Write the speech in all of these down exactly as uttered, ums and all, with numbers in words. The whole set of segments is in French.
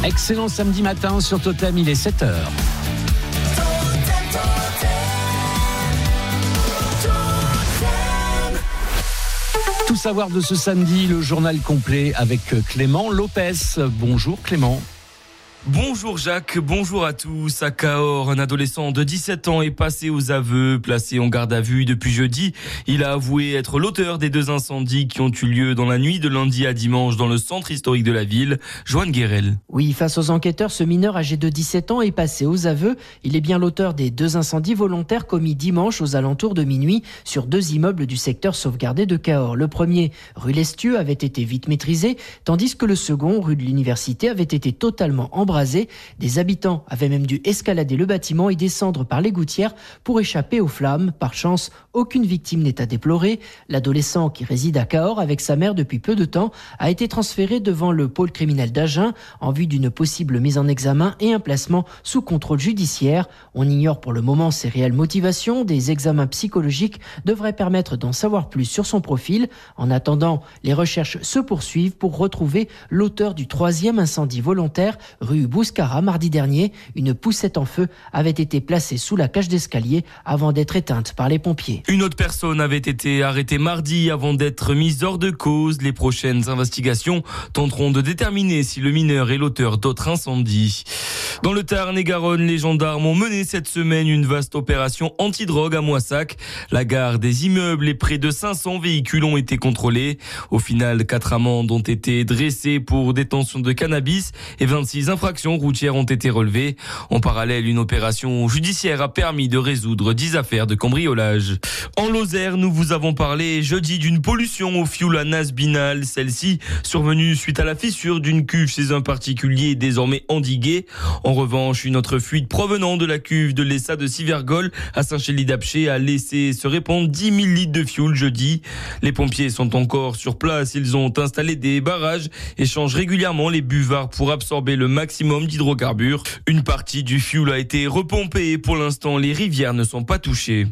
Excellent samedi matin sur Totem, il est sept heures. Tout savoir de ce samedi, le journal complet avec Clément Lopez. Bonjour Clément. Bonjour Jacques, bonjour à tous. À Cahors, un adolescent de dix-sept ans est passé aux aveux, placé en garde à vue depuis jeudi. Il a avoué être l'auteur des deux incendies qui ont eu lieu dans la nuit de lundi à dimanche dans le centre historique de la ville. Joanne Guérel. Oui, face aux enquêteurs, ce mineur âgé de dix-sept ans est passé aux aveux. Il est bien l'auteur des deux incendies volontaires commis dimanche aux alentours de minuit sur deux immeubles du secteur sauvegardé de Cahors. Le premier, rue Lestieux, avait été vite maîtrisé, tandis que le second, rue de l'Université, avait été totalement embrasé. Des habitants avaient même dû escalader le bâtiment et descendre par les gouttières pour échapper aux flammes. Par chance, aucune victime n'est à déplorer. L'adolescent, qui réside à Cahors avec sa mère depuis peu de temps, a été transféré devant le pôle criminel d'Agen en vue d'une possible mise en examen et un placement sous contrôle judiciaire. On ignore pour le moment ses réelles motivations. Des examens psychologiques devraient permettre d'en savoir plus sur son profil. En attendant, les recherches se poursuivent pour retrouver l'auteur du troisième incendie volontaire rue Bouscara mardi dernier. Une poussette en feu avait été placée sous la cage d'escalier avant d'être éteinte par les pompiers. Une autre personne avait été arrêtée mardi avant d'être mise hors de cause. Les prochaines investigations tenteront de déterminer si le mineur est l'auteur d'autres incendies. Dans le Tarn-et-Garonne, les gendarmes ont mené cette semaine une vaste opération anti-drogue à Moissac. La gare des immeubles et près de cinq cents véhicules ont été contrôlés. Au final, quatre amendes ont été dressées pour détention de cannabis et vingt-six infractions routières ont été relevées. En parallèle, une opération judiciaire a permis de résoudre dix affaires de cambriolage. En Lozère, nous vous avons parlé jeudi d'une pollution au fioul à Nasbinal. Celle-ci, survenue suite à la fissure d'une cuve chez un particulier, est désormais endiguée. En revanche, une autre fuite provenant de la cuve de l'Essa de Sivergol à Saint-Chély-d'Apcher a laissé se répandre dix mille litres de fioul jeudi. Les pompiers sont encore sur place. Ils ont installé des barrages et changent régulièrement les buvards pour absorber le maximum d'hydrocarbures. Une partie du fioul a été repompée et pour l'instant, les rivières ne sont pas touchées.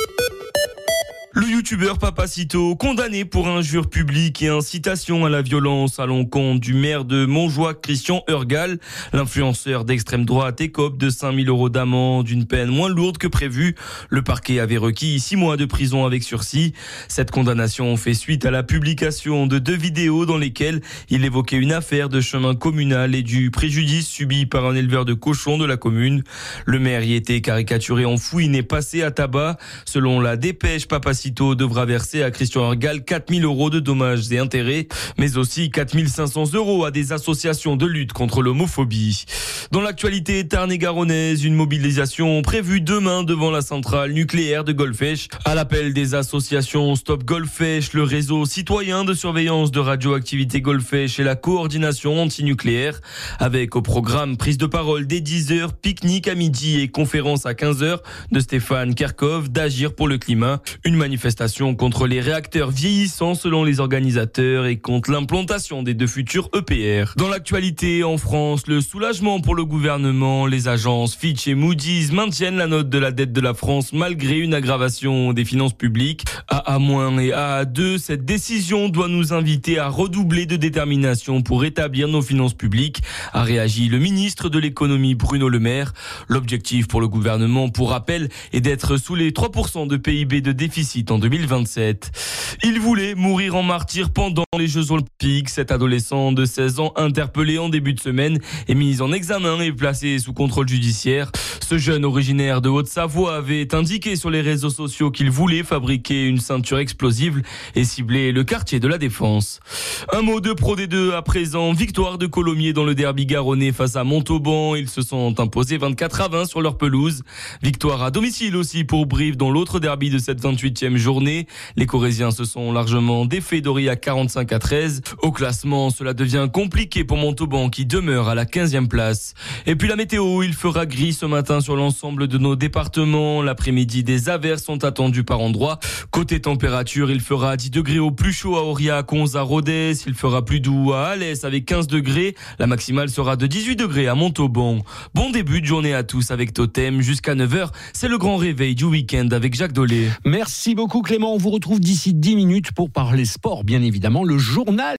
Le youtubeur Papacito, condamné pour injure publique et incitation à la violence à l'encontre du maire de Montjoie, Christian Urgal. L'influenceur d'extrême droite écope de cinq mille euros d'amende, une peine moins lourde que prévu. Le parquet avait requis six mois de prison avec sursis. Cette condamnation fait suite à la publication de deux vidéos dans lesquelles il évoquait une affaire de chemin communal et du préjudice subi par un éleveur de cochons de la commune. Le maire y était caricaturé en fouine et passé à tabac. Selon la dépêche, Papacito devra verser à Christian Urgal quatre mille euros de dommages et intérêts, mais aussi quatre mille cinq cents euros à des associations de lutte contre l'homophobie. Dans l'actualité tarn-et-garonnaise, une mobilisation prévue demain devant la centrale nucléaire de Golfech. À l'appel des associations Stop Golfech, le réseau citoyen de surveillance de radioactivité Golfech et la coordination antinucléaire, avec au programme prise de parole dès dix heures, pique-nique à midi et conférence à quinze heures de Stéphane Kerkhoff d'Agir pour le climat. Une manifestation contre les réacteurs vieillissants selon les organisateurs et contre l'implantation des deux futurs E P R. Dans l'actualité en France, le soulagement pour le gouvernement. Les agences Fitch et Moody's maintiennent la note de la dette de la France malgré une aggravation des finances publiques. A A- et A A deux, cette décision doit nous inviter à redoubler de détermination pour rétablir nos finances publiques, a réagi le ministre de l'économie Bruno Le Maire. L'objectif pour le gouvernement, pour rappel, est d'être sous les trois pour cent de P I B de déficit en deux mille vingt-sept. Il voulait mourir en martyr pendant les Jeux Olympiques. Cet adolescent de seize ans, interpellé en début de semaine, est mis en examen et placé sous contrôle judiciaire. Ce jeune originaire de Haute-Savoie avait indiqué sur les réseaux sociaux qu'il voulait fabriquer une ceinture explosive et cibler le quartier de la Défense. Un mot de Pro D deux à présent. Victoire de Colomiers dans le derby garonnais face à Montauban. Ils se sont imposés vingt-quatre à vingt sur leur pelouse. Victoire à domicile aussi pour Brive dans l'autre derby de cette vingt-huitième journée. Les Corésiens se sont largement défaits d'Aurillac quarante-cinq à treize. Au classement, cela devient compliqué pour Montauban qui demeure à la quinzième place. Et puis la météo, il fera gris ce matin sur l'ensemble de nos départements. L'après-midi, des averses sont attendues par endroits. Côté température, il fera dix degrés au plus chaud à Aurillac, onze à Rodez. Il fera plus doux à Alès avec quinze degrés. La maximale sera de dix-huit degrés à Montauban. Bon début de journée à tous avec Totem. Jusqu'à neuf heures, c'est le grand réveil du week-end avec Jacques Dolé. Merci beaucoup Clément, on vous retrouve d'ici dix minutes pour parler sport, bien évidemment, le journal.